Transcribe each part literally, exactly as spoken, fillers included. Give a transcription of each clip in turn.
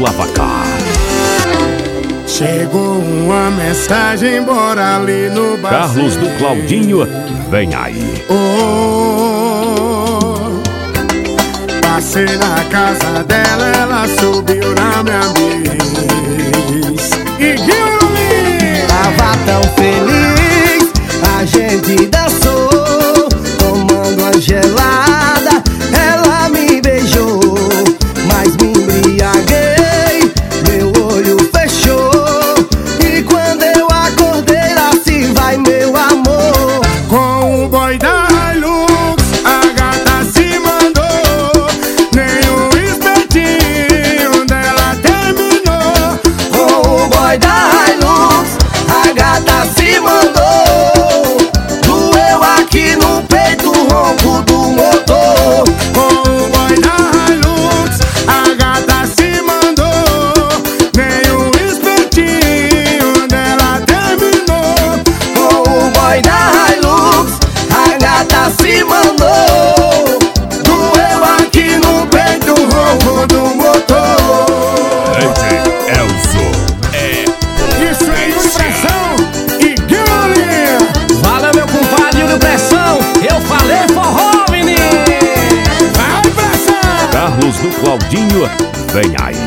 Lavacar. Chegou uma mensagem, bora ali no bar. Carlos do Claudinho, vem aí. Oh, passei na casa dela, ela subiu na minha bis. E Guilherme tava tão feliz, a gente dançou, tomando a gelada, ela me beijou, mas me embriaguei, meu olho fechou. E quando eu acordei, lá se vai meu amor. Com o boy da Hilux, a gata se mandou, nem o espetinho dela terminou. Com o boy da Hilux, a gata se mandou, doeu aqui no peito o ronco do motor. Com o boy da Hilux, a gata se mandou, nem o espetinho dela terminou. Com o boy da Hilux, a gata se mandou, doeu aqui no peito o ronco do motor. Esse Elzo é Isso é impressão e Guilherme. Fala, meu compadre de pressão, eu falei forró, menino. Vai, pressão! Carlos do Claudinho, vem aí.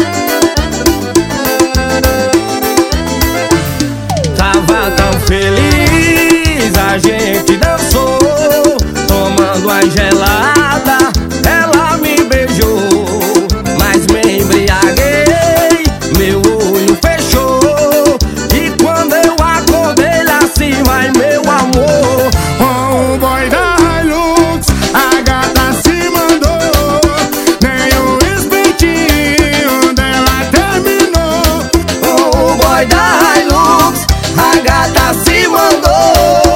Tava tão feliz, a gente dançou, tomando a gelada, ela me beijou, mas me embriaguei, meu olho fechou. E quando eu acordei, lá se vai meu amor. Com o boy da Hilux, a gata se mandou, nem o espetinho dela terminou. Com o boy da Hilux, a gata se mandou,